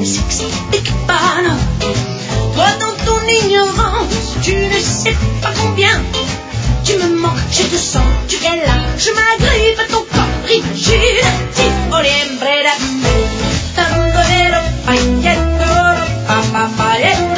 ne s'explique pas, non. Toi dans ton ignorance, tu ne sais pas combien tu me manques, je te sens, tu es là, je m'agrippe à ton corps imaginatif. Oliembre da me, tambero, pagliendo, papapayendo.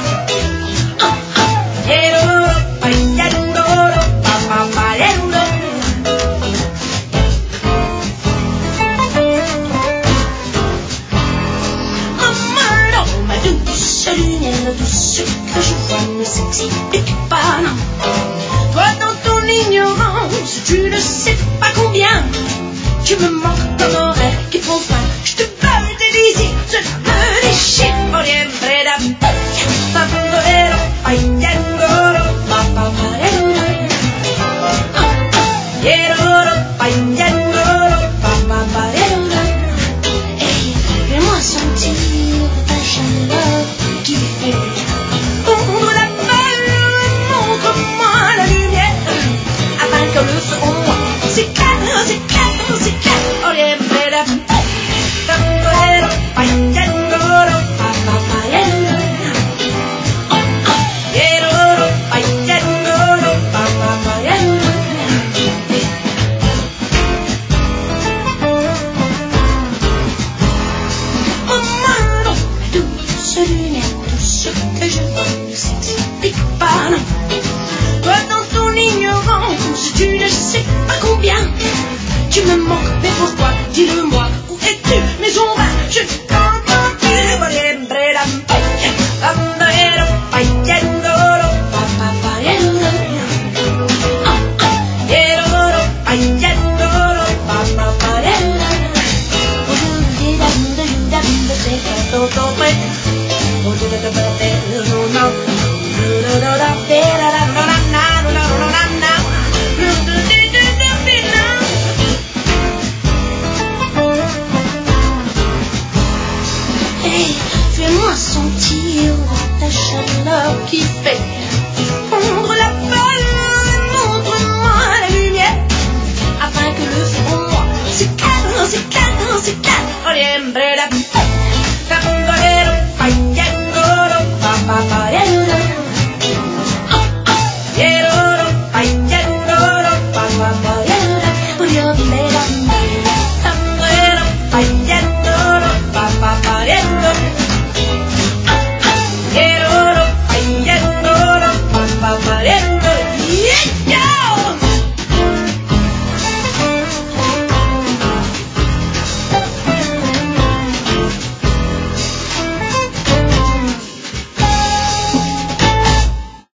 Tout ce que je vois ne s'explique pas, non. Toi dans ton ignorance, tu ne sais pas combien tu me manques comme un rêve qui prend fin. Je te parle des visites, cela me déchire. Oliembre da me, papavero, pagliandoro, papapayendo. Yeroro, pagliandoro, papapayendo. Hey, fais-moi sentir ta chaleur qui fait fondre la balle, montre-moi la lumière, afin que le feu en moi s'éclaire, s'éclaire, s'éclaire. Oliembre da me, tambero, pagliandoro, papapayendo. Yeroro, pagliandoro, papapayendo. Oh mano, douce lumière, tout ce que je vois ne s'explique pas, non. Toi dans ton ignorance, tu ne sais pas combien tu me manques, mais pourquoi? Dis-le-moi, où es-tu? Mais on va, je t'entends plus. Oliembre da me, tambero, pagliandoro, papapayendo. Yeroro, pagliandoro, papapayendo. Hey, fais-moi sentir ta chaleur qui fait fondre la balle, montre-moi la lumière, afin que le feu en moi s'éclaire, s'éclaire, s'éclaire. Oliembre da me.